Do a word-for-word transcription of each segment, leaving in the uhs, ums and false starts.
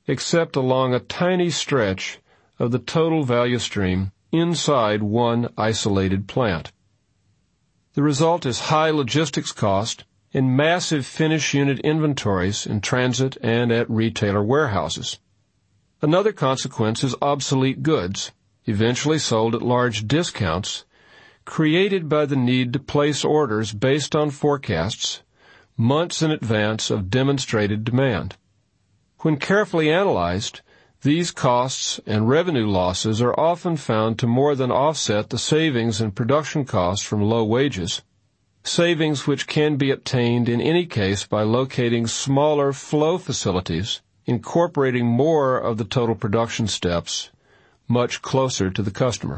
except along a tiny stretch of the total value stream inside one isolated plant. The result is high logistics cost and massive finished unit inventories in transit and at retailer warehouses. Another consequence is obsolete goods, eventually sold at large discounts, created by the need to place orders based on forecasts months in advance of demonstrated demand. When carefully analyzed, these costs and revenue losses are often found to more than offset the savings in production costs from low wages, savings which can be obtained in any case by locating smaller flow facilities, incorporating more of the total production steps much closer to the customer.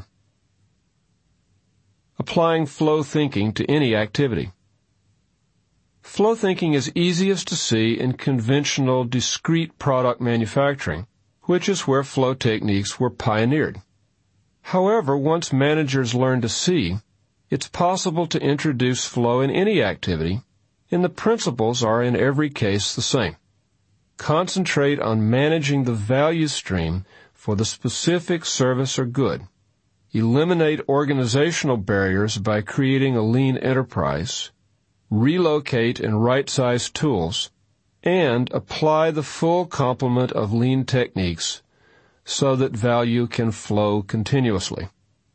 Applying flow thinking to any activity. Flow thinking is easiest to see in conventional discrete product manufacturing, which is where flow techniques were pioneered. However, once managers learn to see, it's possible to introduce flow in any activity, and the principles are in every case the same. Concentrate on managing the value stream for the specific service or good. Eliminate organizational barriers by creating a lean enterprise. Relocate and right-size tools, and apply the full complement of lean techniques so that value can flow continuously.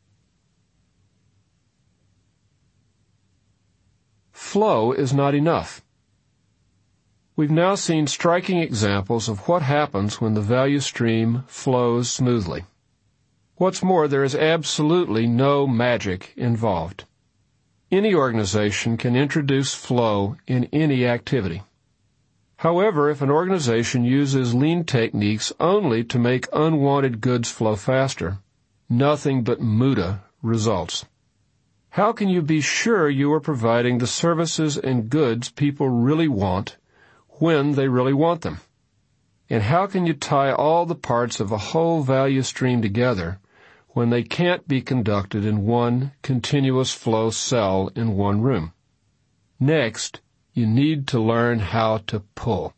Flow is not enough. We've now seen striking examples of what happens when the value stream flows smoothly. What's more, there is absolutely no magic involved. Any organization can introduce flow in any activity. However, if an organization uses lean techniques only to make unwanted goods flow faster, nothing but muda results. How can you be sure you are providing the services and goods people really want when they really want them? And how can you tie all the parts of a whole value stream together when they can't be conducted in one continuous flow cell in one room? Next, you need to learn how to pull.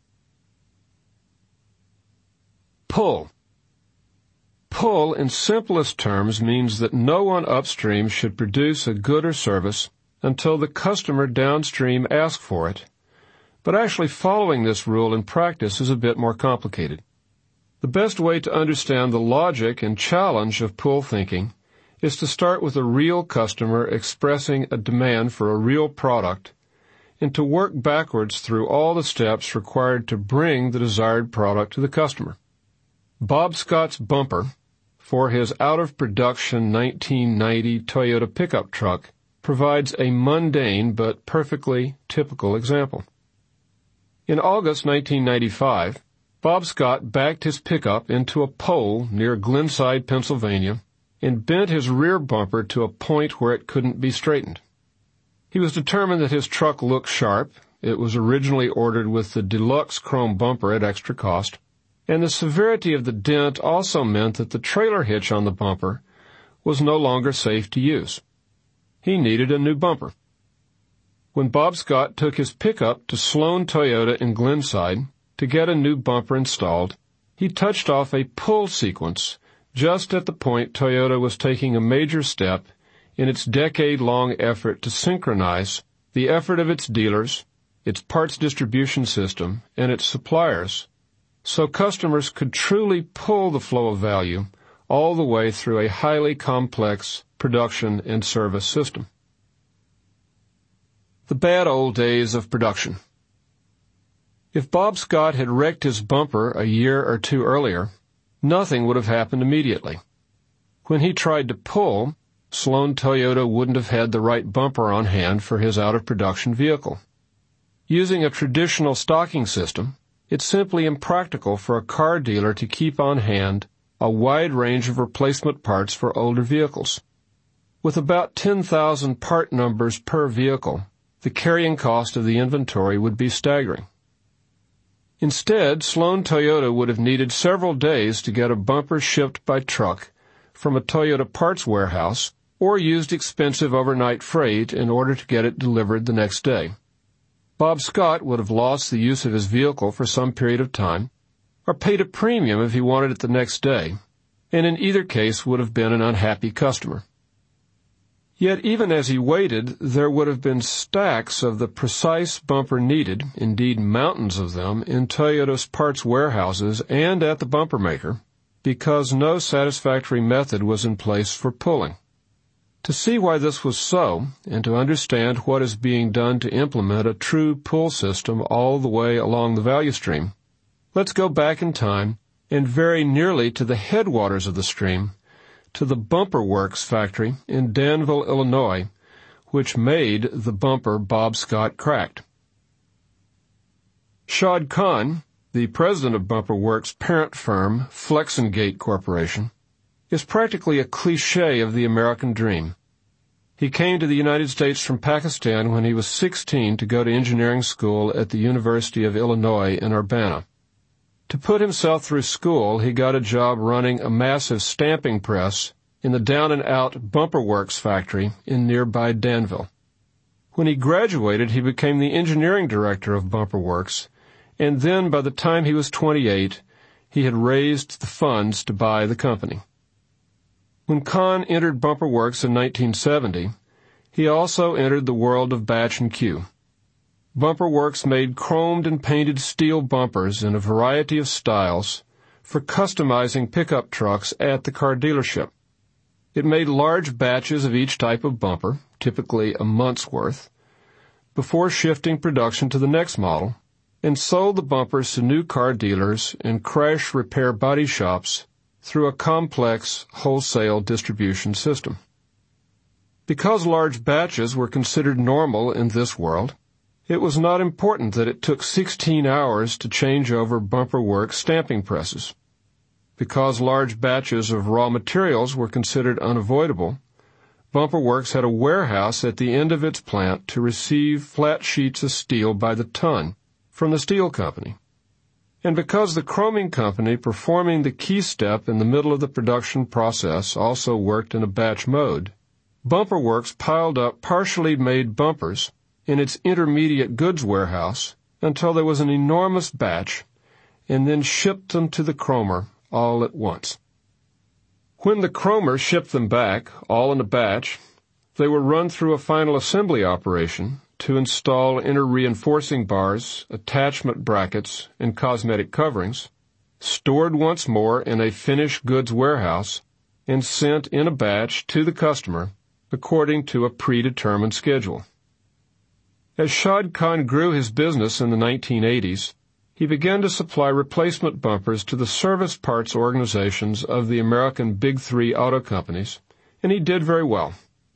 Pull. Pull, in simplest terms, means that no one upstream should produce a good or service until the customer downstream asks for it. But actually following this rule in practice is a bit more complicated. The best way to understand the logic and challenge of pull thinking is to start with a real customer expressing a demand for a real product and to work backwards through all the steps required to bring the desired product to the customer. Bob Scott's bumper for his out-of-production nineteen ninety Toyota pickup truck provides a mundane but perfectly typical example. In August nineteen ninety-five, Bob Scott backed his pickup into a pole near Glenside, Pennsylvania, and bent his rear bumper to a point where it couldn't be straightened. He was determined that his truck looked sharp. It was originally ordered with the deluxe chrome bumper at extra cost, and the severity of the dent also meant that the trailer hitch on the bumper was no longer safe to use. He needed a new bumper. When Bob Scott took his pickup to Sloan Toyota in Glenside to get a new bumper installed, he touched off a pull sequence just at the point Toyota was taking a major step in its decade-long effort to synchronize the effort of its dealers, its parts distribution system, and its suppliers, so customers could truly pull the flow of value all the way through a highly complex production and service system. The bad old days of production. If Bob Scott had wrecked his bumper a year or two earlier, nothing would have happened immediately. When he tried to pull, Sloan Toyota wouldn't have had the right bumper on hand for his out-of-production vehicle. Using a traditional stocking system, it's simply impractical for a car dealer to keep on hand a wide range of replacement parts for older vehicles. With about ten thousand part numbers per vehicle, the carrying cost of the inventory would be staggering. Instead, Sloan Toyota would have needed several days to get a bumper shipped by truck from a Toyota parts warehouse or used expensive overnight freight in order to get it delivered the next day. Bob Scott would have lost the use of his vehicle for some period of time, or paid a premium if he wanted it the next day, and in either case would have been an unhappy customer. Yet even as he waited, there would have been stacks of the precise bumper needed, indeed mountains of them, in Toyota's parts warehouses and at the bumper maker, because no satisfactory method was in place for pulling. To see why this was so, and to understand what is being done to implement a true pull system all the way along the value stream, let's go back in time and very nearly to the headwaters of the stream, to the Bumper Works factory in Danville, Illinois, which made the bumper Bob Scott cracked. Shad Khan, the president of Bumper Works' parent firm, Flexengate Corporation, is practically a cliché of the American dream. He came to the United States from Pakistan when he was sixteen to go to engineering school at the University of Illinois in Urbana. To put himself through school, he got a job running a massive stamping press in the down-and-out Bumper Works factory in nearby Danville. When he graduated, he became the engineering director of Bumper Works, and then by the time he was twenty-eight, he had raised the funds to buy the company. When Khan entered Bumper Works in nineteen seventy, he also entered the world of Batch and Cue. Bumper Works made chromed and painted steel bumpers in a variety of styles for customizing pickup trucks at the car dealership. It made large batches of each type of bumper, typically a month's worth, before shifting production to the next model, and sold the bumpers to new car dealers and crash repair body shops through a complex wholesale distribution system. Because large batches were considered normal in this world, it was not important that it took sixteen hours to change over Bumper Works stamping presses. Because large batches of raw materials were considered unavoidable, Bumper Works had a warehouse at the end of its plant to receive flat sheets of steel by the ton from the steel company. And because the chroming company performing the key step in the middle of the production process also worked in a batch mode, Bumper Works piled up partially made bumpers in its intermediate goods warehouse until there was an enormous batch, and then shipped them to the chromer all at once. When the chromer shipped them back, all in a batch, they were run through a final assembly operation to install inner reinforcing bars, attachment brackets, and cosmetic coverings, stored once more in a finished goods warehouse, and sent in a batch to the customer according to a predetermined schedule. As Shad Khan grew his business in the nineteen eighties, he began to supply replacement bumpers to the service parts organizations of the American Big Three auto companies, and he did very well.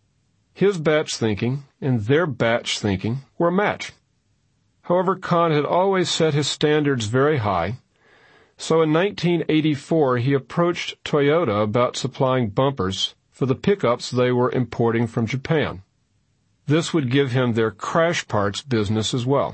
His batch thinking and their batch thinking were a match. However, Khan had always set his standards very high, so in nineteen eighty-four he approached Toyota about supplying bumpers for the pickups they were importing from Japan. This would give him their crash parts business as well.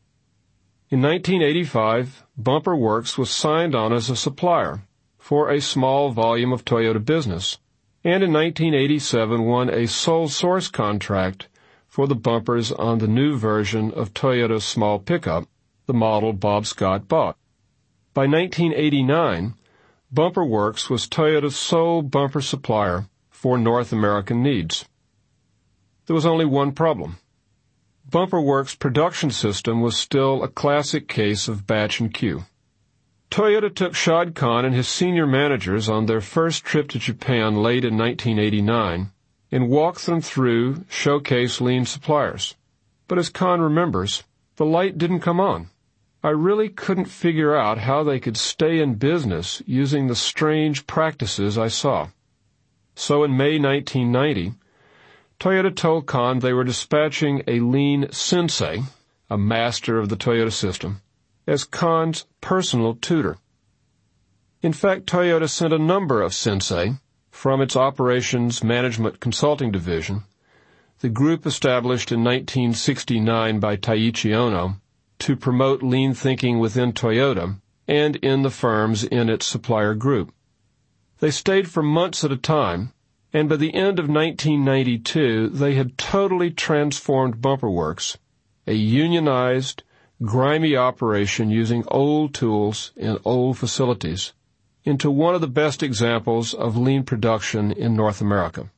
In nineteen eighty-five, Bumper Works was signed on as a supplier for a small volume of Toyota business, and in nineteen eighty-seven won a sole source contract for the bumpers on the new version of Toyota's small pickup, the model Bob Scott bought. By nineteen eighty-nine, Bumper Works was Toyota's sole bumper supplier for North American needs. There was only one problem. Bumper Works' production system was still a classic case of batch and queue. Toyota took Shad Khan and his senior managers on their first trip to Japan late in nineteen eighty-nine and walked them through showcase lean suppliers. But as Khan remembers, the light didn't come on. I really couldn't figure out how they could stay in business using the strange practices I saw. So in May nineteen ninety, Toyota told Khan they were dispatching a lean sensei, a master of the Toyota system, as Khan's personal tutor. In fact, Toyota sent a number of sensei from its operations management consulting division, the group established in nineteen sixty-nine by Taiichi Ohno, to promote lean thinking within Toyota and in the firms in its supplier group. They stayed for months at a time, and by the end of nineteen ninety-two, they had totally transformed Bumper Works, a unionized, grimy operation using old tools in old facilities into one of the best examples of lean production in North America.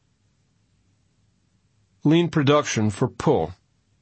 Lean production for pull.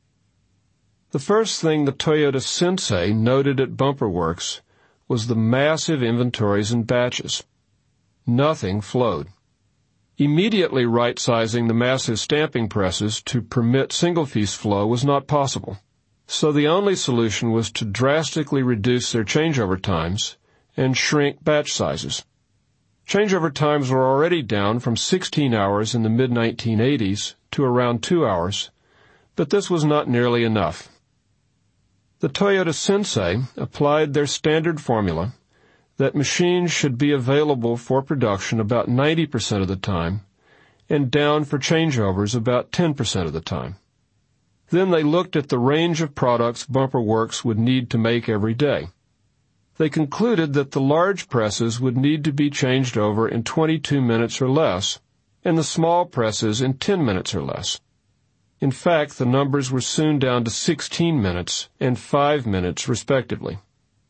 The first thing the Toyota Sensei noted at Bumper Works was the massive inventories and batches. Nothing flowed. Immediately right-sizing the massive stamping presses to permit single-piece flow was not possible, so the only solution was to drastically reduce their changeover times and shrink batch sizes. Changeover times were already down from sixteen hours in the mid nineteen eighties to around two hours, but this was not nearly enough. The Toyota Sensei applied their standard formula that machines should be available for production about ninety percent of the time and down for changeovers about ten percent of the time. Then they looked at the range of products Bumper Works would need to make every day. They concluded that the large presses would need to be changed over in twenty-two minutes or less, and the small presses in ten minutes or less. In fact, the numbers were soon down to sixteen minutes and five minutes, respectively.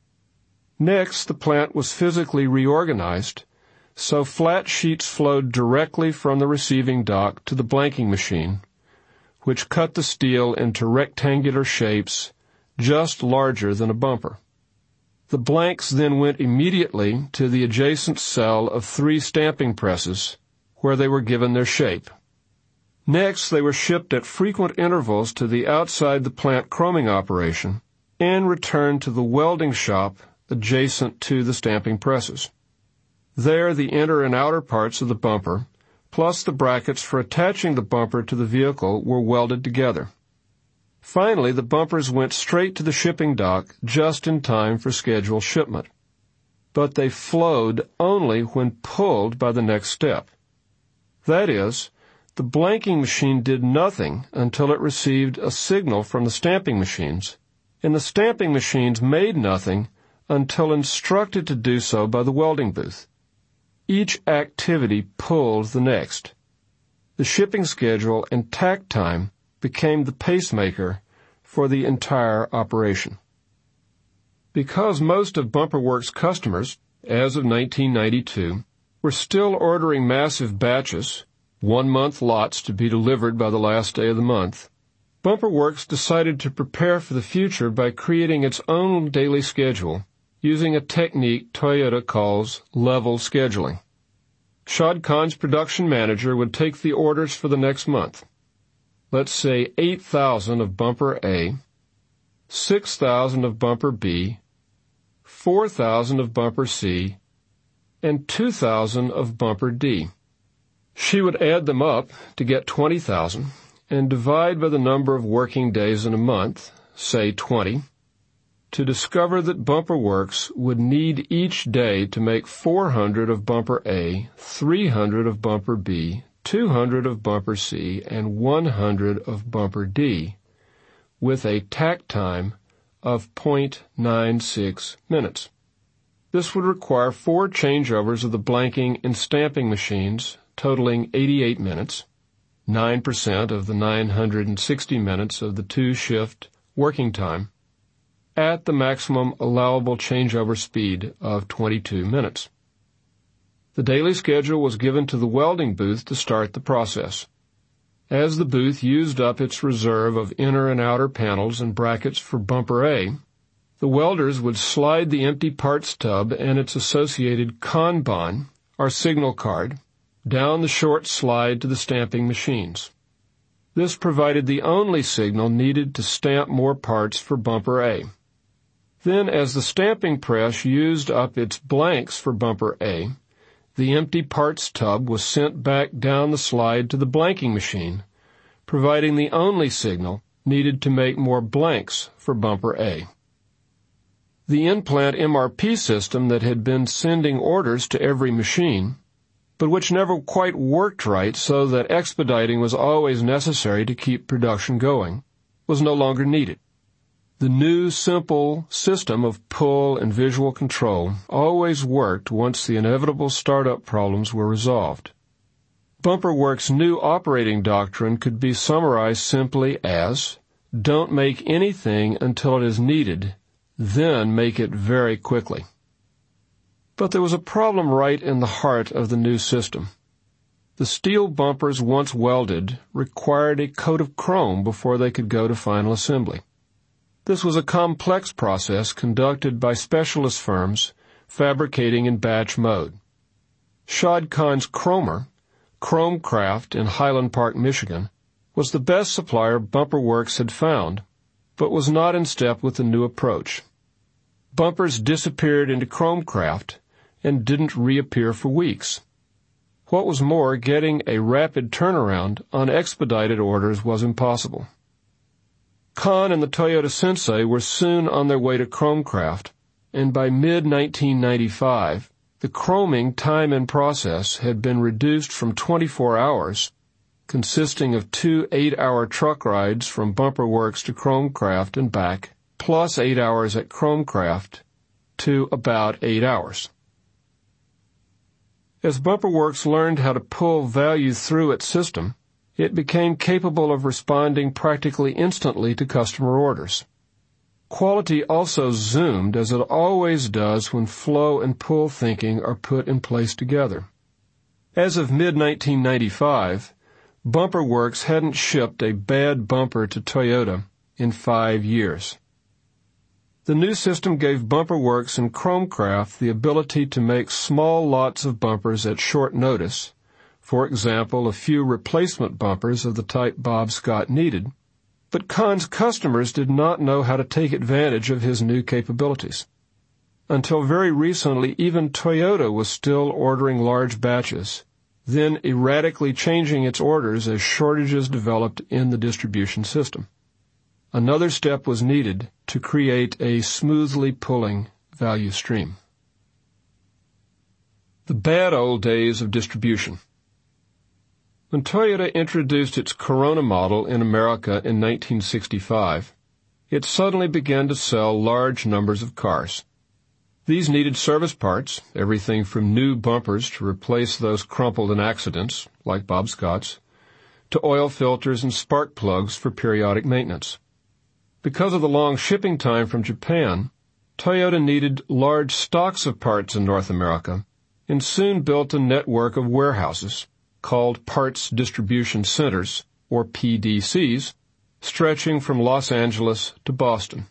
Next, the plant was physically reorganized, so flat sheets flowed directly from the receiving dock to the blanking machine, which cut the steel into rectangular shapes just larger than a bumper. The blanks then went immediately to the adjacent cell of three stamping presses, where they were given their shape. Next, they were shipped at frequent intervals to the outside the plant chroming operation and returned to the welding shop adjacent to the stamping presses. There, the inner and outer parts of the bumper, plus the brackets for attaching the bumper to the vehicle, were welded together. Finally, the bumpers went straight to the shipping dock just in time for scheduled shipment. But they flowed only when pulled by the next step. That is, the blanking machine did nothing until it received a signal from the stamping machines, and the stamping machines made nothing until instructed to do so by the welding booth. Each activity pulled the next. The shipping schedule and tack time became the pacemaker for the entire operation. Because most of Bumper Works customers, as of nineteen ninety-two, were still ordering massive batches, one-month lots to be delivered by the last day of the month, Bumper Works decided to prepare for the future by creating its own daily schedule using a technique Toyota calls level scheduling. Shad Khan's production manager would take the orders for the next month. Let's say eight thousand of Bumper A, six thousand of Bumper B, four thousand of Bumper C, and two thousand of Bumper D. She would add them up to get twenty thousand and divide by the number of working days in a month, say twenty, to discover that Bumper Works would need each day to make four hundred of Bumper A, three hundred of Bumper B, two hundred of Bumper C, and one hundred of Bumper D, with a tack time of zero point nine six minutes. This would require four changeovers of the blanking and stamping machines, totaling eighty-eight minutes, nine percent of the nine hundred sixty minutes of the two-shift working time, at the maximum allowable changeover speed of twenty-two minutes. The daily schedule was given to the welding booth to start the process. As the booth used up its reserve of inner and outer panels and brackets for Bumper A, the welders would slide the empty parts tub and its associated Kanban, or signal card, down the short slide to the stamping machines. This provided the only signal needed to stamp more parts for Bumper A. Then, as the stamping press used up its blanks for Bumper A, the empty parts tub was sent back down the slide to the blanking machine, providing the only signal needed to make more blanks for Bumper A. The in-plant M R P system that had been sending orders to every machine, but which never quite worked right so that expediting was always necessary to keep production going, was no longer needed. The new, simple system of pull and visual control always worked once the inevitable startup problems were resolved. Bumper Works' new operating doctrine could be summarized simply as Don't make anything until it is needed, then make it very quickly. But there was a problem right in the heart of the new system. The steel bumpers once welded required a coat of chrome before they could go to final assembly. This was a complex process conducted by specialist firms fabricating in batch mode. Shad Khan's Chromer, Chromecraft in Highland Park, Michigan, was the best supplier Bumper Works had found, but was not in step with the new approach. Bumpers disappeared into Chromecraft and didn't reappear for weeks. What was more, getting a rapid turnaround on expedited orders was impossible. Khan and the Toyota Sensei were soon on their way to Chromecraft, and by mid nineteen ninety-five, the chroming time and process had been reduced from twenty-four hours, consisting of two eight-hour truck rides from Bumper Works to Chromecraft and back, plus eight hours at Chromecraft, to about eight hours. As Bumper Works learned how to pull value through its system, it became capable of responding practically instantly to customer orders. Quality also zoomed, as it always does when flow and pull thinking are put in place together. As of mid nineteen ninety-five, Bumper Works hadn't shipped a bad bumper to Toyota in five years. The new system gave Bumper Works and Chromecraft the ability to make small lots of bumpers at short notice, for example, a few replacement bumpers of the type Bob Scott needed, but Khan's customers did not know how to take advantage of his new capabilities. Until very recently, even Toyota was still ordering large batches, then erratically changing its orders as shortages developed in the distribution system. Another step was needed to create a smoothly pulling value stream. The bad old days of distribution. When Toyota introduced its Corona model in America in nineteen sixty-five, it suddenly began to sell large numbers of cars. These needed service parts, everything from new bumpers to replace those crumpled in accidents, like Bob Scott's, to oil filters and spark plugs for periodic maintenance. Because of the long shipping time from Japan, Toyota needed large stocks of parts in North America and soon built a network of warehouses, called Parts Distribution Centers, or P D Cs, stretching from Los Angeles to Boston.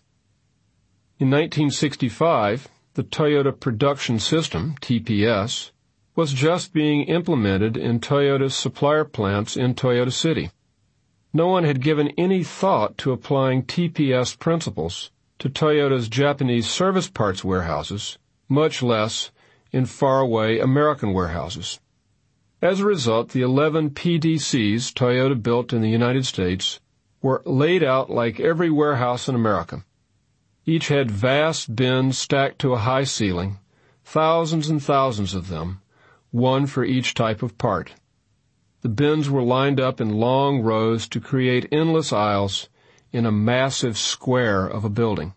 In nineteen sixty-five, the Toyota Production System, T P S, was just being implemented in Toyota's supplier plants in Toyota City. No one had given any thought to applying T P S principles to Toyota's Japanese service parts warehouses, much less in faraway American warehouses. As a result, the eleven P D Cs Toyota built in the United States were laid out like every warehouse in America. Each had vast bins stacked to a high ceiling, thousands and thousands of them, one for each type of part. The bins were lined up in long rows to create endless aisles in a massive square of a building.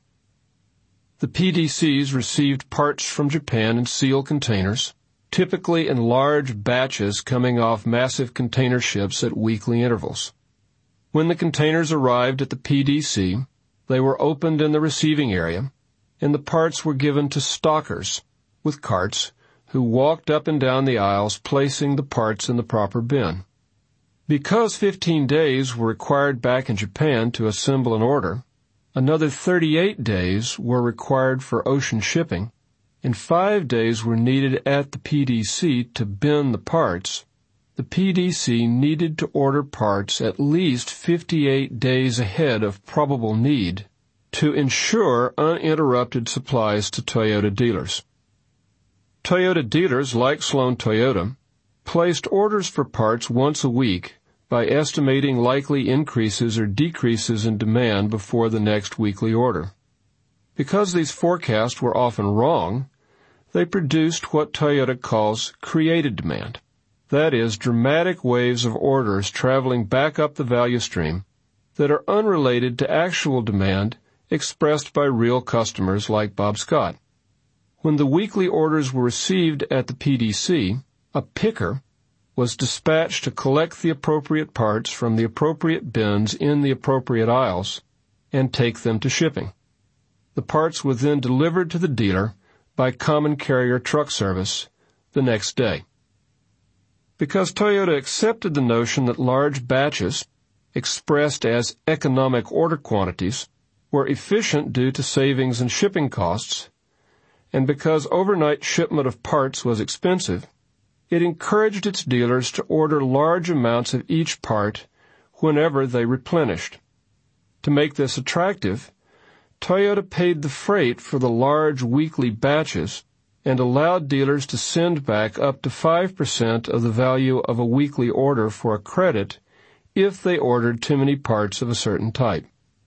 The P D Cs received parts from Japan in sealed containers, typically in large batches coming off massive container ships at weekly intervals. When the containers arrived at the P D C, they were opened in the receiving area, and the parts were given to stockers with carts who walked up and down the aisles placing the parts in the proper bin. Because fifteen days were required back in Japan to assemble an order, another thirty-eight days were required for ocean shipping, and five days were needed at the P D C to bin the parts. The P D C needed to order parts at least fifty-eight days ahead of probable need to ensure uninterrupted supplies to Toyota dealers. Toyota dealers, like Sloan Toyota, placed orders for parts once a week by estimating likely increases or decreases in demand before the next weekly order. Because these forecasts were often wrong, they produced what Toyota calls created demand. That is, dramatic waves of orders traveling back up the value stream that are unrelated to actual demand expressed by real customers like Bob Scott. When the weekly orders were received at the P D C, a picker was dispatched to collect the appropriate parts from the appropriate bins in the appropriate aisles and take them to shipping. The parts were then delivered to the dealer by common carrier truck service the next day. Because Toyota accepted the notion that large batches, expressed as economic order quantities, were efficient due to savings in shipping costs, and because overnight shipment of parts was expensive, it encouraged its dealers to order large amounts of each part whenever they replenished. To make this attractive, Toyota paid the freight for the large weekly batches and allowed dealers to send back up to five percent of the value of a weekly order for a credit if they ordered too many parts of a certain type.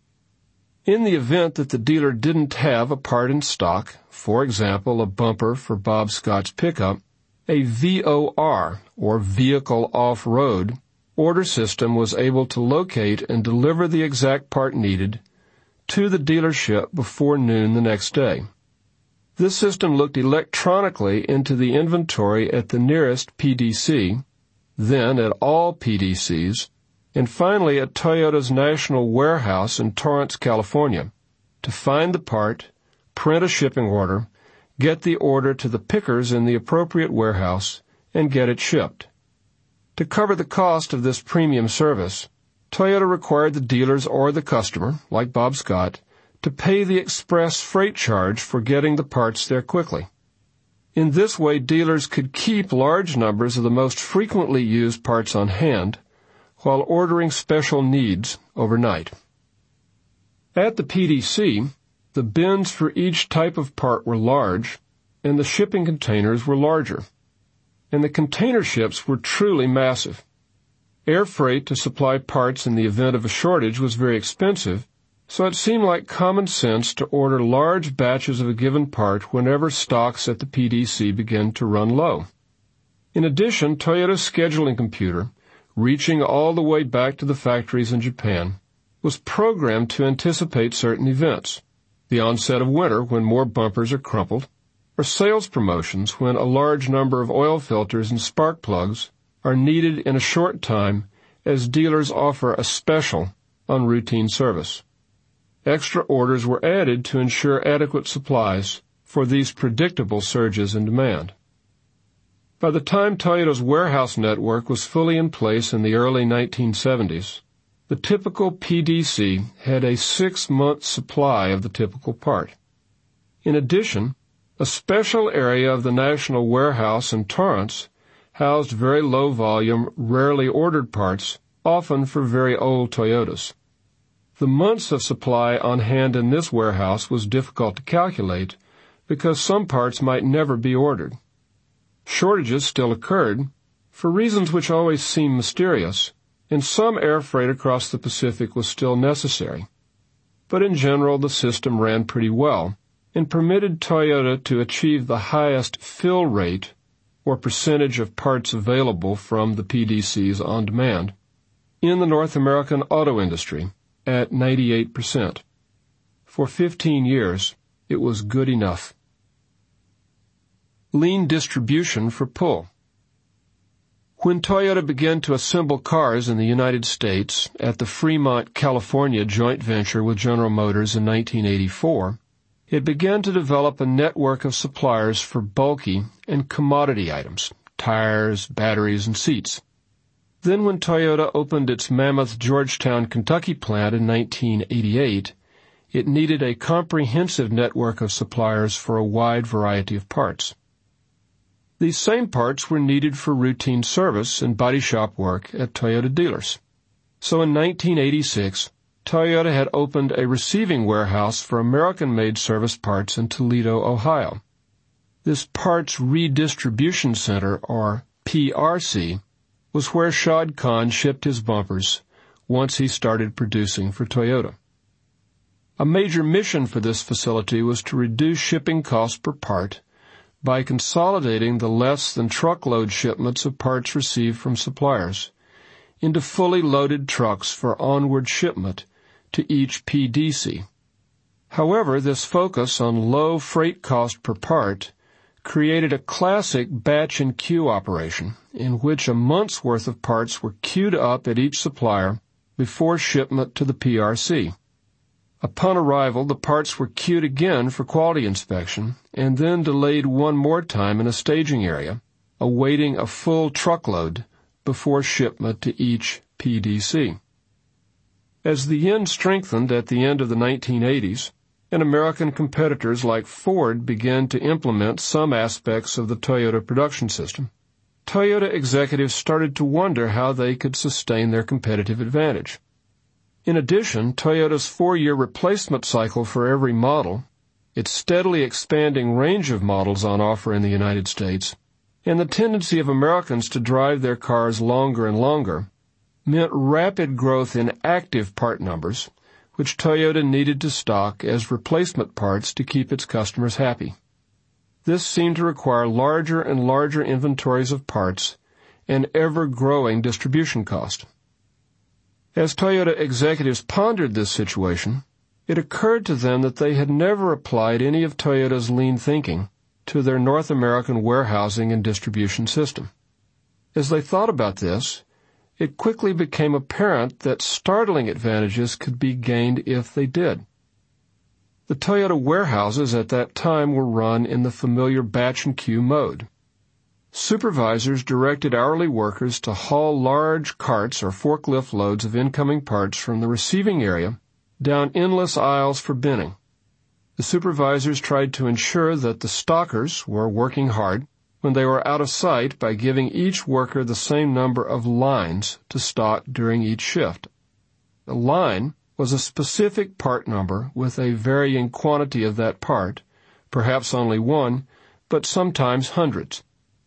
In the event that the dealer didn't have a part in stock, for example, a bumper for Bob Scott's pickup, a V O R, or Vehicle Off-Road, order system was able to locate and deliver the exact part needed to the dealership before noon the next day. This system looked electronically into the inventory at the nearest P D C, then at all P D Cs, and finally at Toyota's national warehouse in Torrance, California, to find the part, print a shipping order, get the order to the pickers in the appropriate warehouse, and get it shipped. To cover the cost of this premium service, Toyota required the dealers or the customer, like Bob Scott, to pay the express freight charge for getting the parts there quickly. In this way, dealers could keep large numbers of the most frequently used parts on hand while ordering special needs overnight. At the P D C, the bins for each type of part were large, and the shipping containers were larger. And the container ships were truly massive. Air freight to supply parts in the event of a shortage was very expensive, so it seemed like common sense to order large batches of a given part whenever stocks at the P D C began to run low. In addition, Toyota's scheduling computer, reaching all the way back to the factories in Japan, was programmed to anticipate certain events, the onset of winter when more bumpers are crumpled, or sales promotions when a large number of oil filters and spark plugs are needed in a short time as dealers offer a special on routine service. Extra orders were added to ensure adequate supplies for these predictable surges in demand. By the time Toyota's warehouse network was fully in place in the early nineteen seventies, the typical P D C had a six-month supply of the typical part. In addition, a special area of the National Warehouse in Torrance housed very low-volume, rarely ordered parts, often for very old Toyotas. The months of supply on hand in this warehouse was difficult to calculate because some parts might never be ordered. Shortages still occurred, for reasons which always seem mysterious, and some air freight across the Pacific was still necessary. But in general, the system ran pretty well and permitted Toyota to achieve the highest fill rate, or percentage of parts available from the P D Cs on demand, in the North American auto industry at ninety-eight percent. For fifteen years, it was good enough. Lean distribution for pull. When Toyota began to assemble cars in the United States at the Fremont, California joint venture with General Motors in nineteen eighty-four, it began to develop a network of suppliers for bulky and commodity items, tires, batteries, and seats. Then when Toyota opened its mammoth Georgetown, Kentucky plant in nineteen eighty-eight, it needed a comprehensive network of suppliers for a wide variety of parts. These same parts were needed for routine service and body shop work at Toyota dealers. So in nineteen eighty-six, Toyota had opened a receiving warehouse for American-made service parts in Toledo, Ohio. This Parts Redistribution Center, or P R C, was where Shad Khan shipped his bumpers once he started producing for Toyota. A major mission for this facility was to reduce shipping costs per part by consolidating the less than truckload shipments of parts received from suppliers into fully loaded trucks for onward shipment to each P D C. However, this focus on low freight cost per part created a classic batch and queue operation in which a month's worth of parts were queued up at each supplier before shipment to the P R C. Upon arrival, the parts were queued again for quality inspection and then delayed one more time in a staging area, awaiting a full truckload before shipment to each P D C. As the yen strengthened at the end of the nineteen eighties, and American competitors like Ford began to implement some aspects of the Toyota production system, Toyota executives started to wonder how they could sustain their competitive advantage. In addition, Toyota's four-year replacement cycle for every model, its steadily expanding range of models on offer in the United States, and the tendency of Americans to drive their cars longer and longer, meant rapid growth in active part numbers, which Toyota needed to stock as replacement parts to keep its customers happy. This seemed to require larger and larger inventories of parts and ever-growing distribution cost. As Toyota executives pondered this situation, it occurred to them that they had never applied any of Toyota's lean thinking to their North American warehousing and distribution system. As they thought about this, it quickly became apparent that startling advantages could be gained if they did. The Toyota warehouses at that time were run in the familiar batch and queue mode. Supervisors directed hourly workers to haul large carts or forklift loads of incoming parts from the receiving area down endless aisles for binning. The supervisors tried to ensure that the stockers were working hard when they were out of sight by giving each worker the same number of lines to stock during each shift. A line was a specific part number with a varying quantity of that part, perhaps only one, but sometimes hundreds.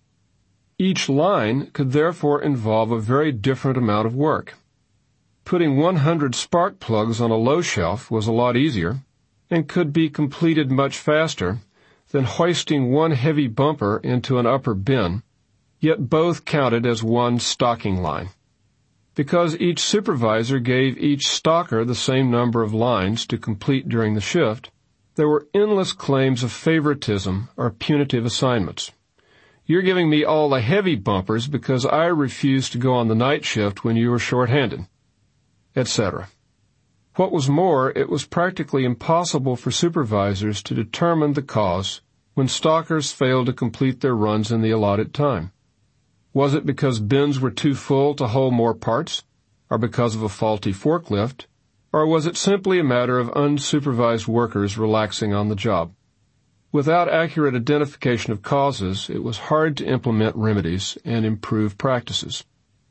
Each line could therefore involve a very different amount of work. Putting one hundred spark plugs on a low shelf was a lot easier and could be completed much faster than hoisting one heavy bumper into an upper bin, yet both counted as one stocking line. Because each supervisor gave each stocker the same number of lines to complete during the shift, there were endless claims of favoritism or punitive assignments. You're giving me all the heavy bumpers because I refused to go on the night shift when you were short-handed, et cetera. What was more, it was practically impossible for supervisors to determine the cause when stockers failed to complete their runs in the allotted time. Was it because bins were too full to hold more parts, or because of a faulty forklift, or was it simply a matter of unsupervised workers relaxing on the job? Without accurate identification of causes, it was hard to implement remedies and improve practices.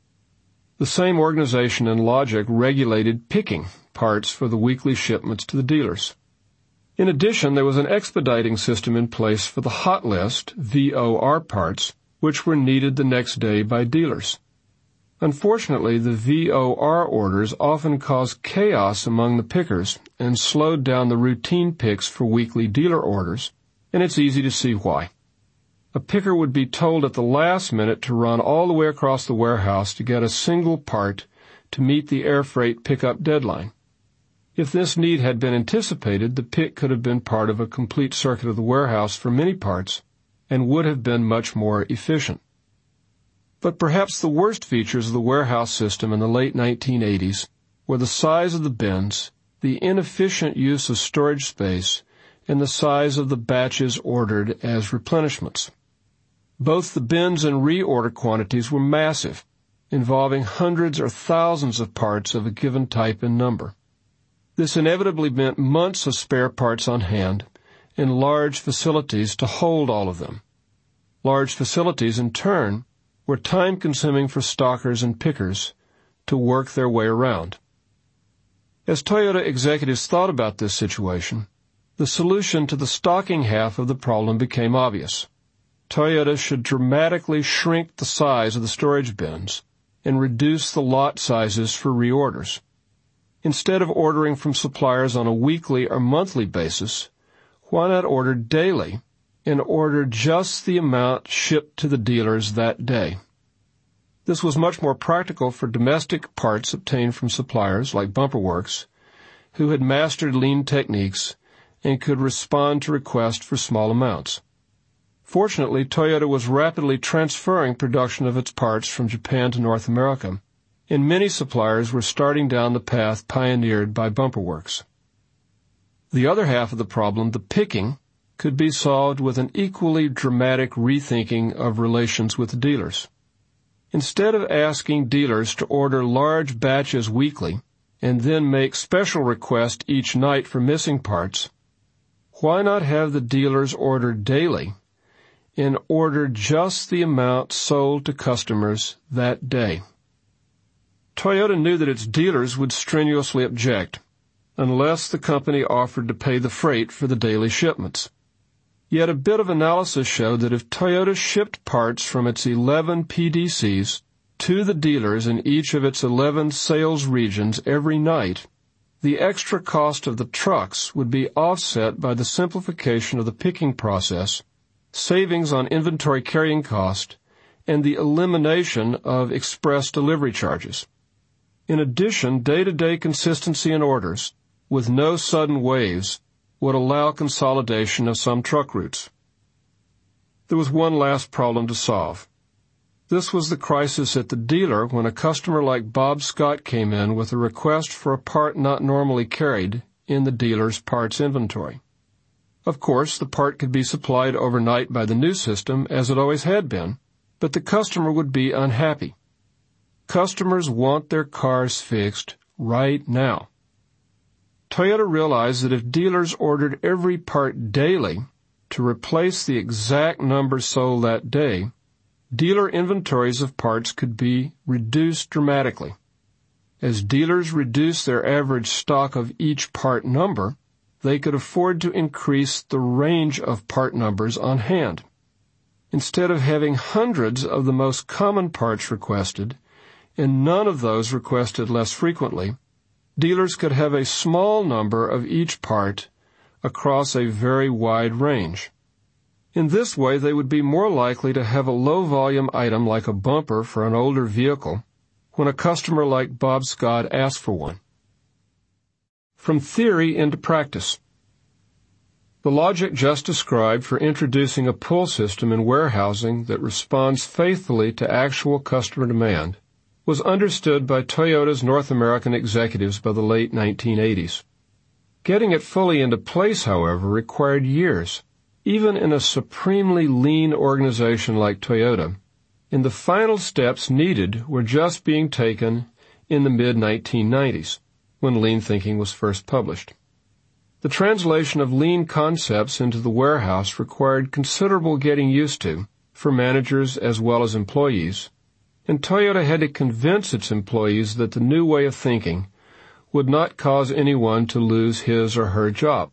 The same organization and logic regulated picking parts for the weekly shipments to the dealers. In addition, there was an expediting system in place for the hot list, V O R parts, which were needed the next day by dealers. Unfortunately, the V O R orders often caused chaos among the pickers and slowed down the routine picks for weekly dealer orders, and it's easy to see why. A picker would be told at the last minute to run all the way across the warehouse to get a single part to meet the air freight pickup deadline. If this need had been anticipated, the pick could have been part of a complete circuit of the warehouse for many parts and would have been much more efficient. But perhaps the worst features of the warehouse system in the late nineteen eighties were the size of the bins, the inefficient use of storage space, and the size of the batches ordered as replenishments. Both the bins and reorder quantities were massive, involving hundreds or thousands of parts of a given type and number. This inevitably meant months of spare parts on hand and large facilities to hold all of them. Large facilities, in turn, were time-consuming for stockers and pickers to work their way around. As Toyota executives thought about this situation, the solution to the stocking half of the problem became obvious. Toyota should dramatically shrink the size of the storage bins and reduce the lot sizes for reorders. Instead of ordering from suppliers on a weekly or monthly basis, why not order daily and order just the amount shipped to the dealers that day? This was much more practical for domestic parts obtained from suppliers like Bumper Works, who had mastered lean techniques and could respond to requests for small amounts. Fortunately, Toyota was rapidly transferring production of its parts from Japan to North America, and many suppliers were starting down the path pioneered by Bumper Works. The other half of the problem, the picking, could be solved with an equally dramatic rethinking of relations with dealers. Instead of asking dealers to order large batches weekly and then make special requests each night for missing parts, why not have the dealers order daily and order just the amount sold to customers that day? Toyota knew that its dealers would strenuously object unless the company offered to pay the freight for the daily shipments. Yet a bit of analysis showed that if Toyota shipped parts from its eleven P D Cs to the dealers in each of its eleven sales regions every night, the extra cost of the trucks would be offset by the simplification of the picking process, savings on inventory carrying cost, and the elimination of express delivery charges. In addition, day-to-day consistency in orders, with no sudden waves, would allow consolidation of some truck routes. There was one last problem to solve. This was the crisis at the dealer when a customer like Bob Scott came in with a request for a part not normally carried in the dealer's parts inventory. Of course, the part could be supplied overnight by the new system, as it always had been, but the customer would be unhappy. Customers want their cars fixed right now. Toyota realized that if dealers ordered every part daily to replace the exact number sold that day, dealer inventories of parts could be reduced dramatically. As dealers reduced their average stock of each part number, they could afford to increase the range of part numbers on hand. Instead of having hundreds of the most common parts requested, and none of those requested less frequently, dealers could have a small number of each part across a very wide range. In this way, they would be more likely to have a low-volume item like a bumper for an older vehicle when a customer like Bob Scott asked for one. From theory into practice. The logic just described for introducing a pull system in warehousing that responds faithfully to actual customer demand was understood by Toyota's North American executives by the late nineteen eighties. Getting it fully into place, however, required years, even in a supremely lean organization like Toyota, and the final steps needed were just being taken in the mid nineteen nineties, when lean thinking was first published. The translation of lean concepts into the warehouse required considerable getting used to for managers as well as employees, and Toyota had to convince its employees that the new way of thinking would not cause anyone to lose his or her job.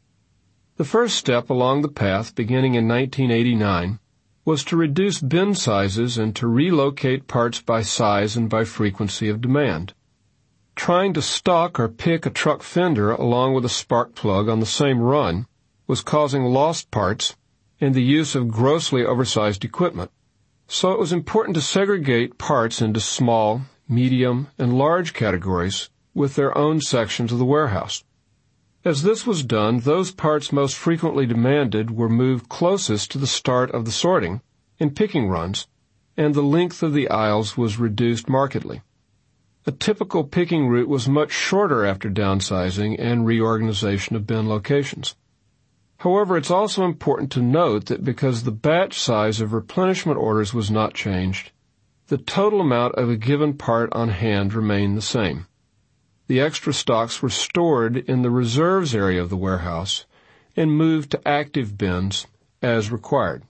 The first step along the path, beginning in nineteen eighty-nine, was to reduce bin sizes and to relocate parts by size and by frequency of demand. Trying to stock or pick a truck fender along with a spark plug on the same run was causing lost parts and the use of grossly oversized equipment. So it was important to segregate parts into small, medium, and large categories with their own sections of the warehouse. As this was done, those parts most frequently demanded were moved closest to the start of the sorting and picking runs, and the length of the aisles was reduced markedly. A typical picking route was much shorter after downsizing and reorganization of bin locations. However, it's also important to note that because the batch size of replenishment orders was not changed, the total amount of a given part on hand remained the same. The extra stocks were stored in the reserves area of the warehouse and moved to active bins as required.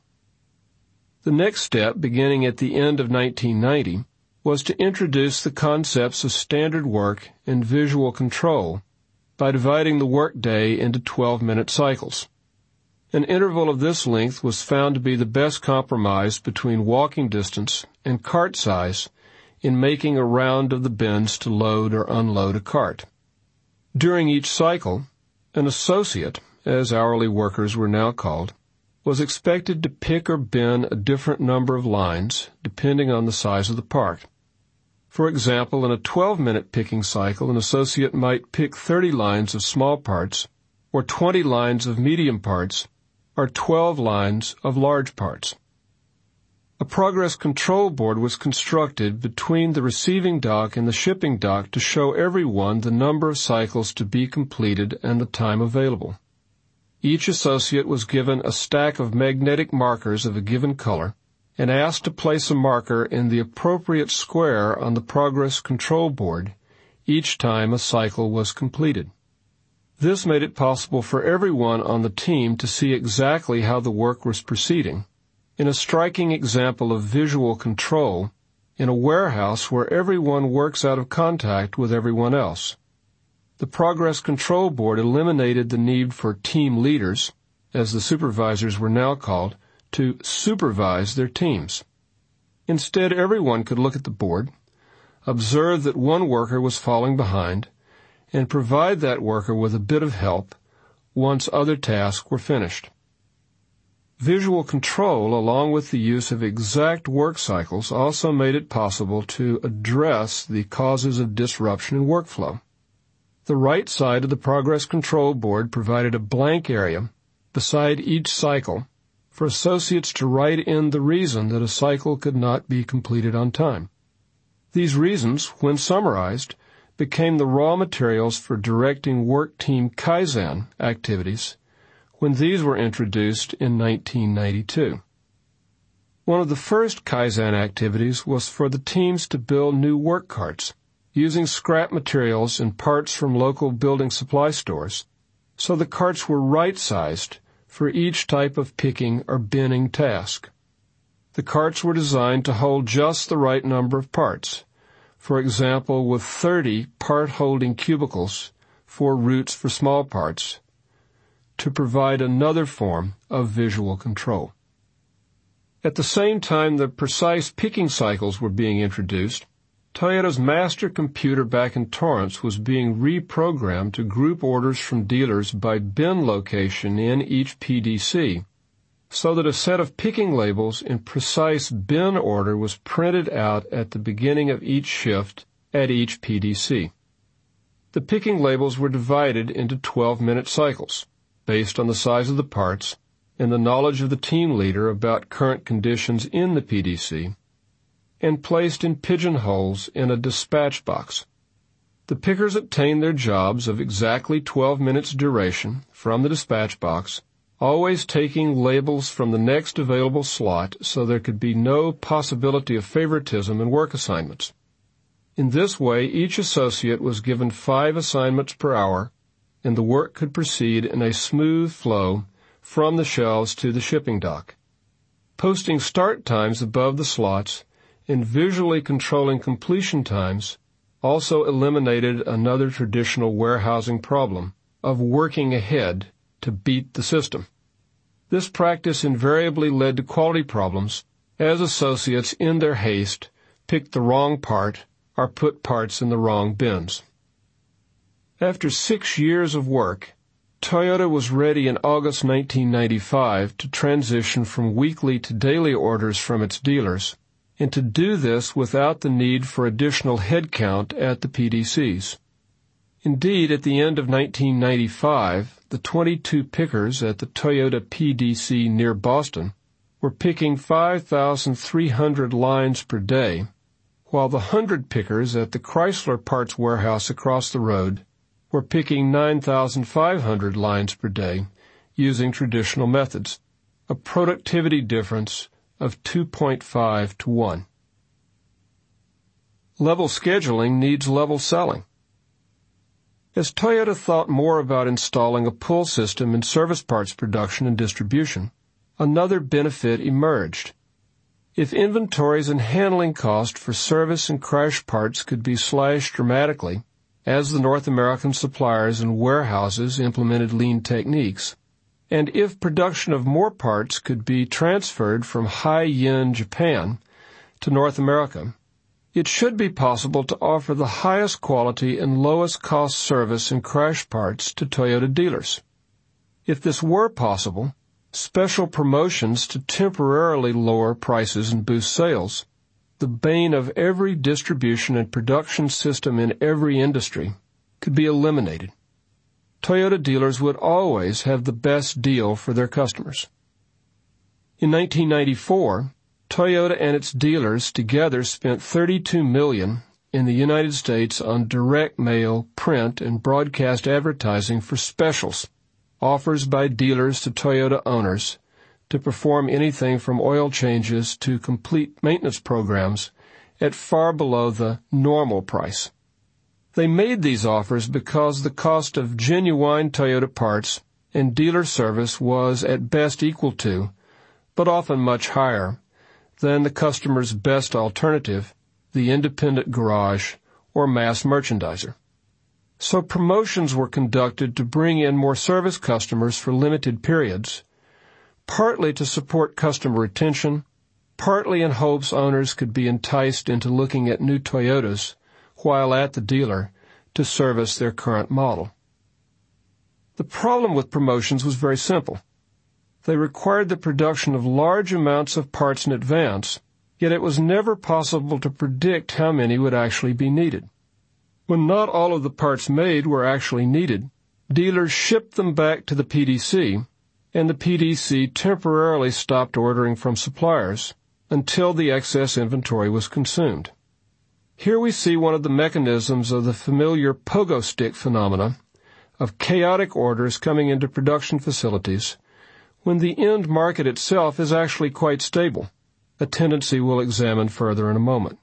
The next step, beginning at the end of nineteen ninety, was to introduce the concepts of standard work and visual control by dividing the workday into twelve-minute cycles. An interval of this length was found to be the best compromise between walking distance and cart size in making a round of the bins to load or unload a cart. During each cycle, an associate, as hourly workers were now called, was expected to pick or bin a different number of lines depending on the size of the part. For example, in a twelve-minute picking cycle, an associate might pick thirty lines of small parts, or twenty lines of medium parts, or twelve lines of large parts. A progress control board was constructed between the receiving dock and the shipping dock to show everyone the number of cycles to be completed and the time available. Each associate was given a stack of magnetic markers of a given color and asked to place a marker in the appropriate square on the progress control board each time a cycle was completed. This made it possible for everyone on the team to see exactly how the work was proceeding, in a striking example of visual control in a warehouse where everyone works out of contact with everyone else. The progress control board eliminated the need for team leaders, as the supervisors were now called, to supervise their teams. Instead, everyone could look at the board, observe that one worker was falling behind, and provide that worker with a bit of help once other tasks were finished. Visual control, along with the use of exact work cycles, also made it possible to address the causes of disruption in workflow. The right side of the progress control board provided a blank area beside each cycle for associates to write in the reason that a cycle could not be completed on time. These reasons, when summarized, became the raw materials for directing work team Kaizen activities when these were introduced in nineteen ninety-two. One of the first Kaizen activities was for the teams to build new work carts, using scrap materials and parts from local building supply stores, so the carts were right-sized for each type of picking or binning task. The carts were designed to hold just the right number of parts, for example, with thirty part-holding cubicles, four roots for small parts, to provide another form of visual control. At the same time the precise picking cycles were being introduced, Toyota's master computer back in Torrance was being reprogrammed to group orders from dealers by bin location in each P D C, so that a set of picking labels in precise bin order was printed out at the beginning of each shift at each P D C. The picking labels were divided into twelve-minute cycles, based on the size of the parts and the knowledge of the team leader about current conditions in the P D C, and placed in pigeonholes in a dispatch box. The pickers obtained their jobs of exactly twelve minutes duration from the dispatch box, always taking labels from the next available slot so there could be no possibility of favoritism in work assignments. In this way, each associate was given five assignments per hour, and the work could proceed in a smooth flow from the shelves to the shipping dock. Posting start times above the slots and visually controlling completion times also eliminated another traditional warehousing problem of working ahead to beat the system. This practice invariably led to quality problems as associates in their haste picked the wrong part or put parts in the wrong bins. After six years of work, Toyota was ready in August nineteen ninety-five to transition from weekly to daily orders from its dealers, and to do this without the need for additional headcount at the P D Cs. Indeed, at the end of nineteen ninety-five, the twenty-two pickers at the Toyota P D C near Boston were picking five thousand three hundred lines per day, while the one hundred pickers at the Chrysler Parts Warehouse across the road were picking nine thousand five hundred lines per day using traditional methods, a productivity difference of two point five to one. Level scheduling needs level selling. As Toyota thought more about installing a pull system in service parts production and distribution, another benefit emerged. If inventories and handling cost for service and crash parts could be slashed dramatically, as the North American suppliers and warehouses implemented lean techniques, and if production of more parts could be transferred from high-yen Japan to North America, it should be possible to offer the highest quality and lowest cost service and crash parts to Toyota dealers. If this were possible, special promotions to temporarily lower prices and boost sales, the bane of every distribution and production system in every industry, could be eliminated. Toyota dealers would always have the best deal for their customers. In nineteen ninety-four, Toyota and its dealers together spent thirty-two million dollars in the United States on direct mail, print, and broadcast advertising for specials, offers by dealers to Toyota owners to perform anything from oil changes to complete maintenance programs at far below the normal price. They made these offers because the cost of genuine Toyota parts and dealer service was at best equal to, but often much higher, than the customer's best alternative, the independent garage or mass merchandiser. So promotions were conducted to bring in more service customers for limited periods, partly to support customer retention, partly in hopes owners could be enticed into looking at new Toyotas while at the dealer to service their current model. The problem with promotions was very simple. They required the production of large amounts of parts in advance, yet it was never possible to predict how many would actually be needed. When not all of the parts made were actually needed, dealers shipped them back to the P D C, and the P D C temporarily stopped ordering from suppliers until the excess inventory was consumed. Here we see one of the mechanisms of the familiar pogo stick phenomena of chaotic orders coming into production facilities when the end market itself is actually quite stable, a tendency we'll examine further in a moment.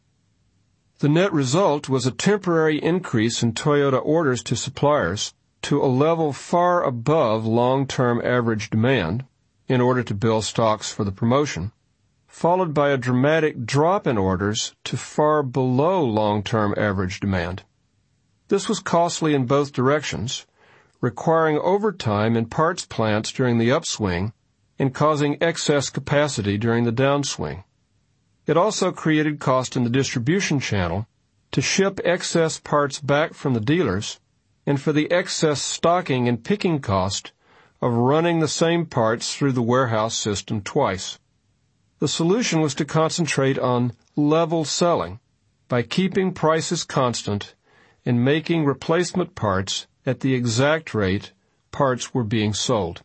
The net result was a temporary increase in Toyota orders to suppliers to a level far above long-term average demand in order to build stocks for the promotion, followed by a dramatic drop in orders to far below long-term average demand. This was costly in both directions, requiring overtime in parts plants during the upswing and causing excess capacity during the downswing. It also created cost in the distribution channel to ship excess parts back from the dealers and for the excess stocking and picking cost of running the same parts through the warehouse system twice. The solution was to concentrate on level selling by keeping prices constant and making replacement parts at the exact rate parts were being sold.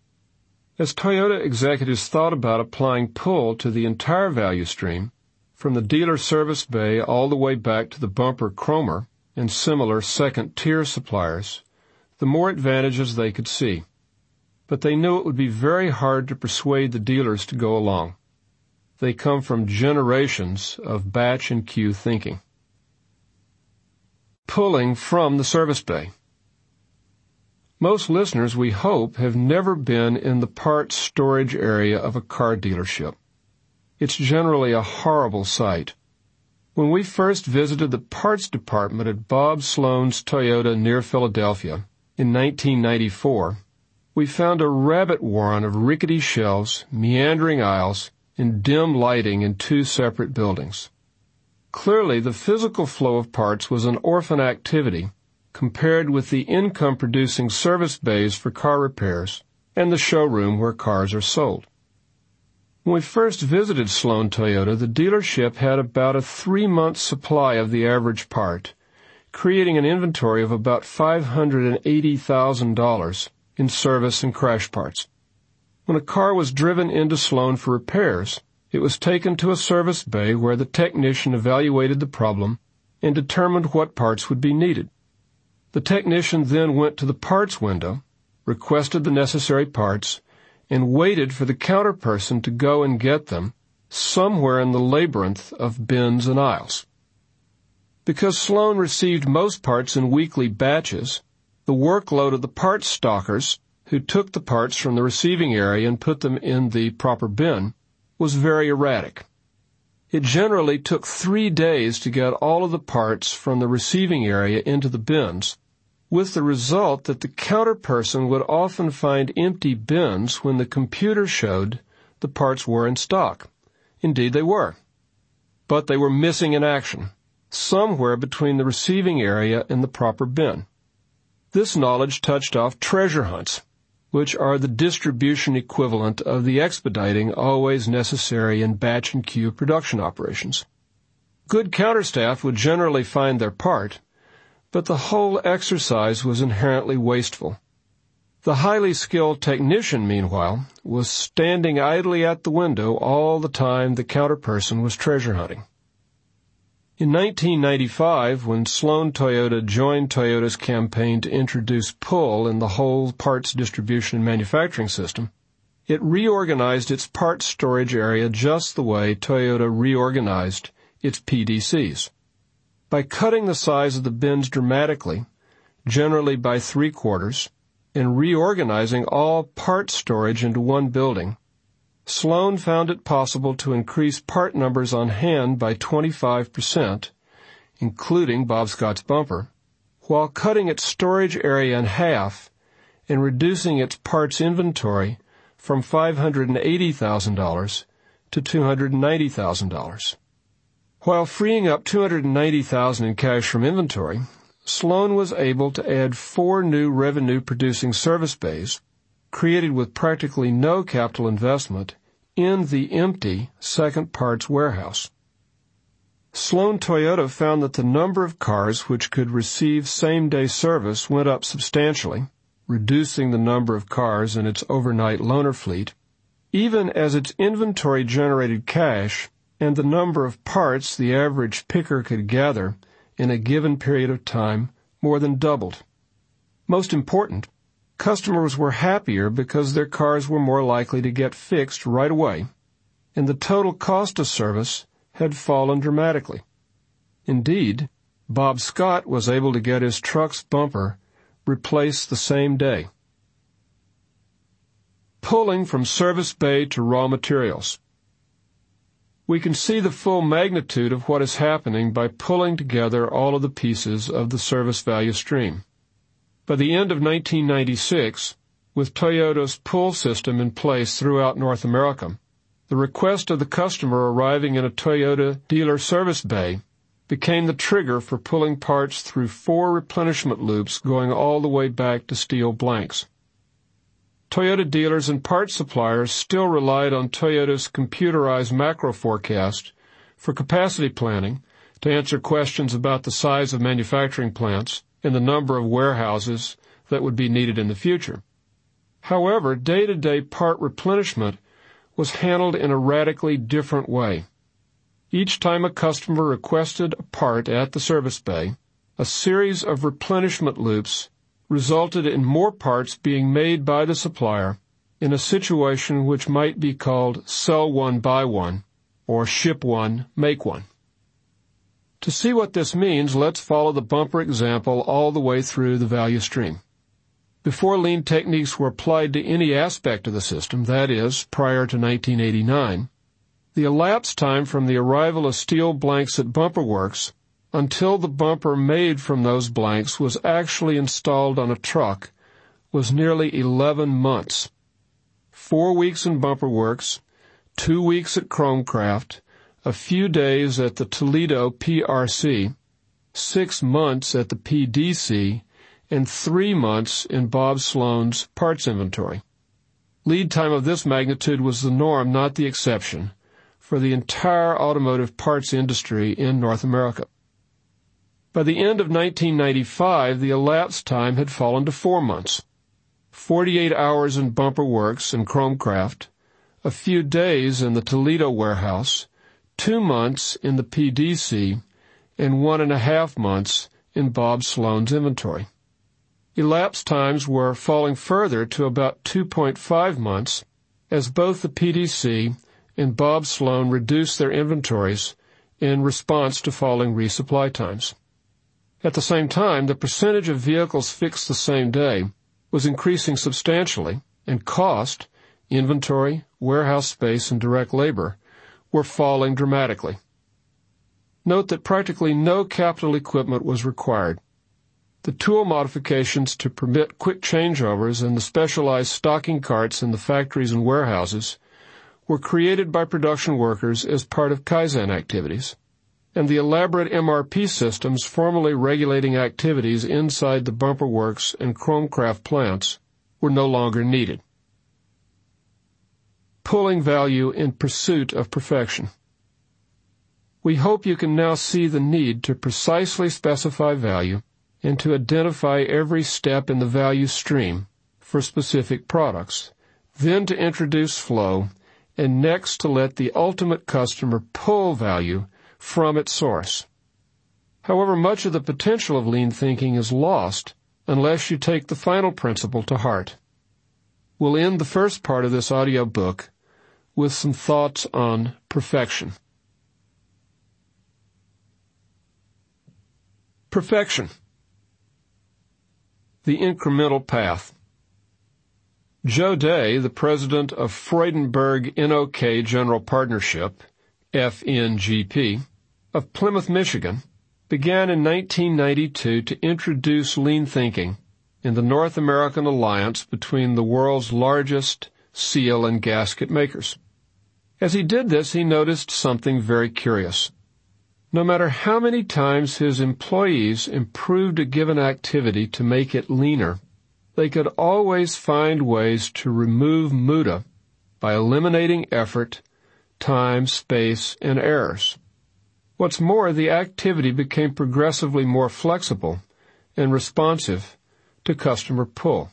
As Toyota executives thought about applying pull to the entire value stream, from the dealer service bay all the way back to the bumper Cromer and similar second-tier suppliers, the more advantages they could see. But they knew it would be very hard to persuade the dealers to go along. They come from generations of batch and queue thinking. Pulling from the service bay. Most listeners, we hope, have never been in the parts storage area of a car dealership. It's generally a horrible sight. When we first visited the parts department at Bob Sloan's Toyota near Philadelphia in nineteen ninety-four, we found a rabbit warren of rickety shelves, meandering aisles, and dim lighting in two separate buildings. Clearly, the physical flow of parts was an orphan activity compared with the income-producing service bays for car repairs and the showroom where cars are sold. When we first visited Sloan Toyota, the dealership had about a three-month supply of the average part, creating an inventory of about five hundred eighty thousand dollars in service and crash parts. When a car was driven into Sloan for repairs, it was taken to a service bay where the technician evaluated the problem and determined what parts would be needed. The technician then went to the parts window, requested the necessary parts, and waited for the counter person to go and get them somewhere in the labyrinth of bins and aisles. Because Sloan received most parts in weekly batches, the workload of the parts stockers, who took the parts from the receiving area and put them in the proper bin, was very erratic. It generally took three days to get all of the parts from the receiving area into the bins, with the result that the counter person would often find empty bins when the computer showed the parts were in stock. Indeed, they were. But they were missing in action, somewhere between the receiving area and the proper bin. This knowledge touched off treasure hunts, which are the distribution equivalent of the expediting always necessary in batch and queue production operations. Good counter staff would generally find their part, but the whole exercise was inherently wasteful. The highly skilled technician, meanwhile, was standing idly at the window all the time the counterperson was treasure hunting. In nineteen ninety-five, when Sloan Toyota joined Toyota's campaign to introduce pull in the whole parts distribution and manufacturing system, it reorganized its parts storage area just the way Toyota reorganized its P D Cs. By cutting the size of the bins dramatically, generally by three quarters, and reorganizing all parts storage into one building, Sloan found it possible to increase part numbers on hand by twenty-five percent, including Bob Scott's bumper, while cutting its storage area in half and reducing its parts inventory from five hundred eighty thousand dollars to two hundred ninety thousand dollars. While freeing up two hundred ninety thousand dollars in cash from inventory, Sloan was able to add four new revenue-producing service bays, created with practically no capital investment, in the empty second parts warehouse. Sloan Toyota found that the number of cars which could receive same-day service went up substantially, reducing the number of cars in its overnight loaner fleet, even as its inventory generated cash and the number of parts the average picker could gather in a given period of time more than doubled. Most important, customers were happier because their cars were more likely to get fixed right away, and the total cost of service had fallen dramatically. Indeed, Bob Scott was able to get his truck's bumper replaced the same day. Pulling from service bay to raw materials. We can see the full magnitude of what is happening by pulling together all of the pieces of the service value stream. By the end of nineteen ninety-six, with Toyota's pull system in place throughout North America, the request of the customer arriving in a Toyota dealer service bay became the trigger for pulling parts through four replenishment loops going all the way back to steel blanks. Toyota dealers and parts suppliers still relied on Toyota's computerized macro forecast for capacity planning to answer questions about the size of manufacturing plants and the number of warehouses that would be needed in the future. However, day-to-day part replenishment was handled in a radically different way. Each time a customer requested a part at the service bay, a series of replenishment loops resulted in more parts being made by the supplier in a situation which might be called sell one, buy one, or ship one, make one. To see what this means, let's follow the bumper example all the way through the value stream. Before lean techniques were applied to any aspect of the system, that is, prior to nineteen eighty-nine, the elapsed time from the arrival of steel blanks at Bumper Works until the bumper made from those blanks was actually installed on a truck was nearly eleven months. Four weeks in Bumper Works, two weeks at Chromecraft, a few days at the Toledo P R C, six months at the P D C, and three months in Bob Sloan's parts inventory. Lead time of this magnitude was the norm, not the exception, for the entire automotive parts industry in North America. By the end of nineteen ninety-five, the elapsed time had fallen to four months. forty-eight hours in Bumper Works and Chromecraft, a few days in the Toledo warehouse, two months in the P D C, and one and a half months in Bob Sloan's inventory. Elapsed times were falling further to about two point five months as both the P D C and Bob Sloan reduced their inventories in response to falling resupply times. At the same time, the percentage of vehicles fixed the same day was increasing substantially, and cost, inventory, warehouse space, and direct labor were falling dramatically. Note that practically no capital equipment was required. The tool modifications to permit quick changeovers and the specialized stocking carts in the factories and warehouses were created by production workers as part of Kaizen activities, and the elaborate M R P systems formally regulating activities inside the Bumper Works and Chromecraft plants were no longer needed. Pulling value in pursuit of perfection. We hope you can now see the need to precisely specify value and to identify every step in the value stream for specific products, then to introduce flow, and next to let the ultimate customer pull value from its source. However, much of the potential of lean thinking is lost unless you take the final principle to heart. We'll end the first part of this audio book with some thoughts on perfection. Perfection. The incremental path. Joe Day, the president of Freudenberg N O K General Partnership, F N G P, of Plymouth, Michigan, began in nineteen ninety-two to introduce lean thinking in the North American alliance between the world's largest seal and gasket makers. As he did this, he noticed something very curious. No matter how many times his employees improved a given activity to make it leaner, they could always find ways to remove muda by eliminating effort, time, space, and errors. What's more, the activity became progressively more flexible and responsive to customer pull.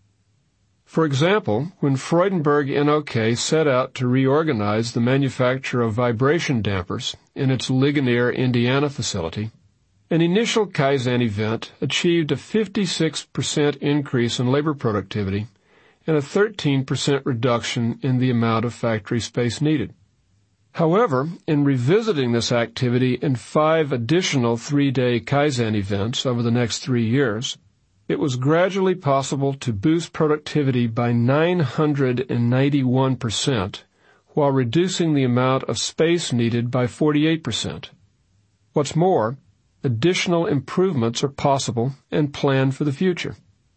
For example, when Freudenberg N O K set out to reorganize the manufacture of vibration dampers in its Ligonier, Indiana facility, an initial Kaizen event achieved a fifty-six percent increase in labor productivity and a thirteen percent reduction in the amount of factory space needed. However, in revisiting this activity in five additional three-day Kaizen events over the next three years, it was gradually possible to boost productivity by nine hundred ninety-one percent while reducing the amount of space needed by forty-eight percent. What's more, additional improvements are possible and planned for the future.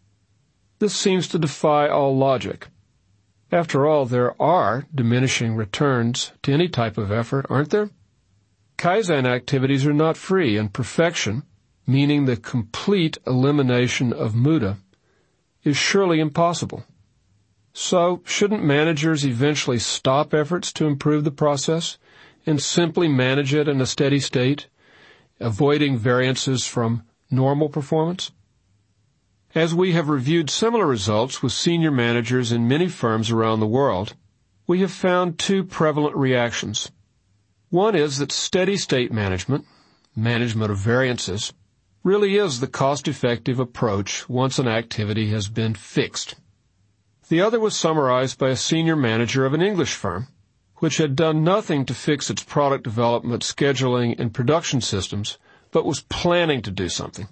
This seems to defy all logic. After all, there are diminishing returns to any type of effort, aren't there? Kaizen activities are not free, and perfection, meaning the complete elimination of muda, is surely impossible. So, shouldn't managers eventually stop efforts to improve the process and simply manage it in a steady state, avoiding variances from normal performance? As we have reviewed similar results with senior managers in many firms around the world, we have found two prevalent reactions. One is that steady-state management, management of variances, really is the cost-effective approach once an activity has been fixed. The other was summarized by a senior manager of an English firm, which had done nothing to fix its product development, scheduling, and production systems, but was planning to do something.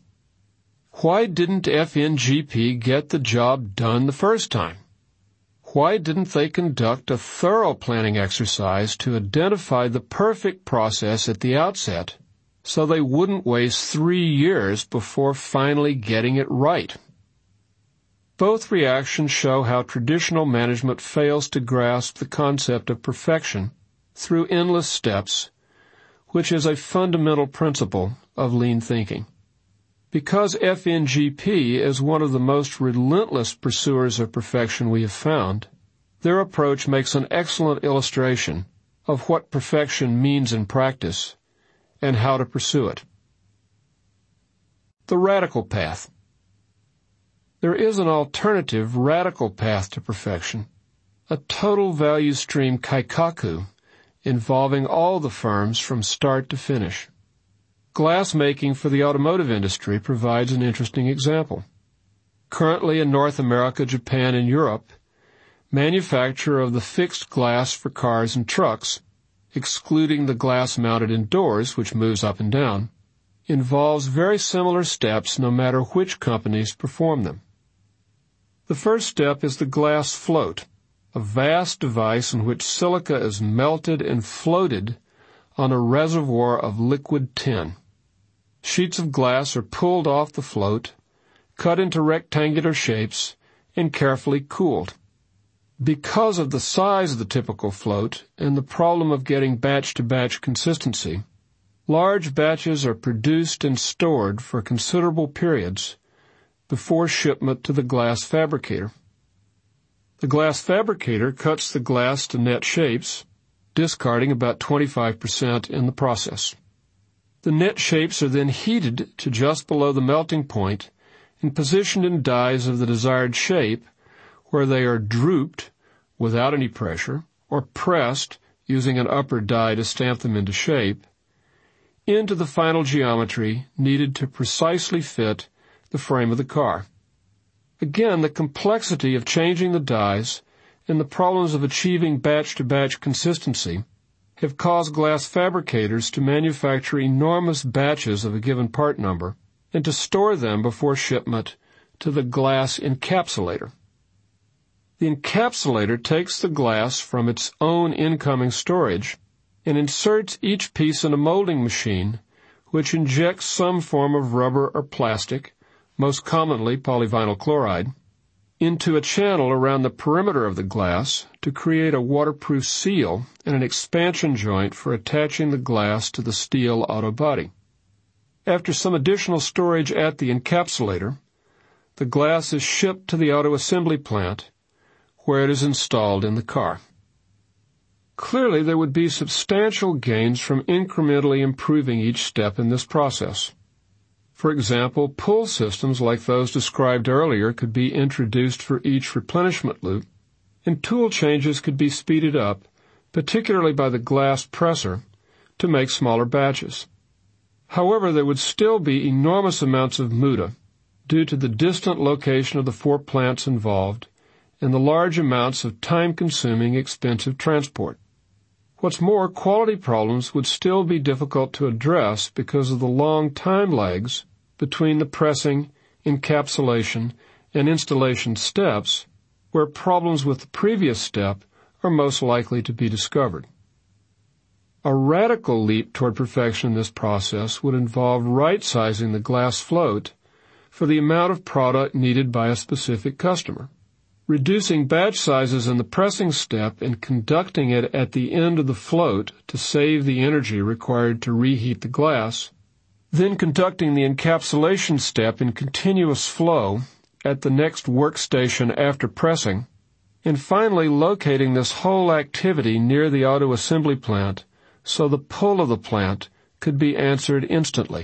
Why didn't F N G P get the job done the first time? Why didn't they conduct a thorough planning exercise to identify the perfect process at the outset so they wouldn't waste three years before finally getting it right? Both reactions show how traditional management fails to grasp the concept of perfection through endless steps, which is a fundamental principle of lean thinking. Because F N G P is one of the most relentless pursuers of perfection we have found, their approach makes an excellent illustration of what perfection means in practice and how to pursue it. The radical path. There is an alternative radical path to perfection, a total value stream kaikaku involving all the firms from start to finish. Glass making for the automotive industry provides an interesting example. Currently in North America, Japan, and Europe, manufacture of the fixed glass for cars and trucks, excluding the glass mounted indoors, which moves up and down, involves very similar steps no matter which companies perform them. The first step is the glass float, a vast device in which silica is melted and floated on a reservoir of liquid tin. Sheets of glass are pulled off the float, cut into rectangular shapes, and carefully cooled. Because of the size of the typical float and the problem of getting batch-to-batch consistency, large batches are produced and stored for considerable periods before shipment to the glass fabricator. The glass fabricator cuts the glass to net shapes, discarding about twenty-five percent in the process. The net shapes are then heated to just below the melting point and positioned in dies of the desired shape where they are drooped without any pressure or pressed using an upper die to stamp them into shape, into the final geometry needed to precisely fit the frame of the car. Again, the complexity of changing the dies and the problems of achieving batch-to-batch consistency have caused glass fabricators to manufacture enormous batches of a given part number and to store them before shipment to the glass encapsulator. The encapsulator takes the glass from its own incoming storage and inserts each piece in a molding machine, which injects some form of rubber or plastic, most commonly polyvinyl chloride, into a channel around the perimeter of the glass to create a waterproof seal and an expansion joint for attaching the glass to the steel auto body. After some additional storage at the encapsulator, the glass is shipped to the auto assembly plant, where it is installed in the car. Clearly, there would be substantial gains from incrementally improving each step in this process. For example, pull systems like those described earlier could be introduced for each replenishment loop, and tool changes could be speeded up, particularly by the glass presser, to make smaller batches. However, there would still be enormous amounts of muda due to the distant location of the four plants involved and the large amounts of time-consuming, expensive transport. What's more, quality problems would still be difficult to address because of the long time lags between the pressing, encapsulation, and installation steps, where problems with the previous step are most likely to be discovered. A radical leap toward perfection in this process would involve right-sizing the glass float for the amount of product needed by a specific customer, reducing batch sizes in the pressing step and conducting it at the end of the float to save the energy required to reheat the glass, then conducting the encapsulation step in continuous flow at the next workstation after pressing, and finally locating this whole activity near the auto assembly plant so the pull of the plant could be answered instantly.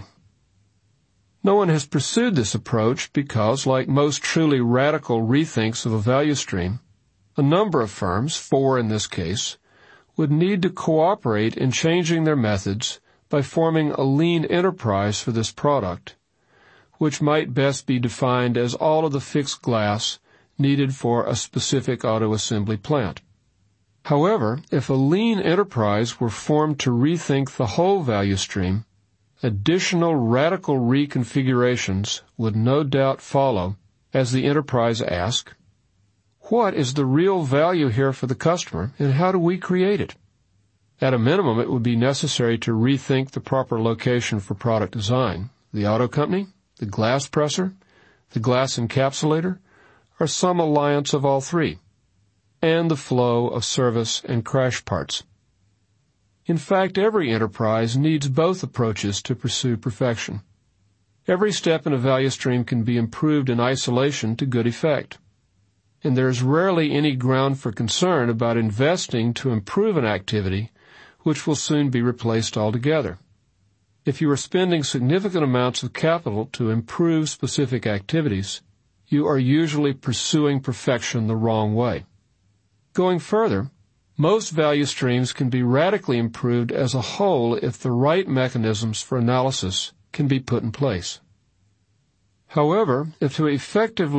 No one has pursued this approach because, like most truly radical rethinks of a value stream, a number of firms, four in this case, would need to cooperate in changing their methods by forming a lean enterprise for this product, which might best be defined as all of the fixed glass needed for a specific auto assembly plant. However, if a lean enterprise were formed to rethink the whole value stream, additional radical reconfigurations would no doubt follow as the enterprise asks, what is the real value here for the customer and how do we create it? At a minimum, it would be necessary to rethink the proper location for product design. The auto company, the glass presser, the glass encapsulator, or some alliance of all three, and the flow of service and crash parts. In fact, every enterprise needs both approaches to pursue perfection. Every step in a value stream can be improved in isolation to good effect, and there is rarely any ground for concern about investing to improve an activity which will soon be replaced altogether. If you are spending significant amounts of capital to improve specific activities, you are usually pursuing perfection the wrong way. Going further, most value streams can be radically improved as a whole if the right mechanisms for analysis can be put in place. However, if to effectively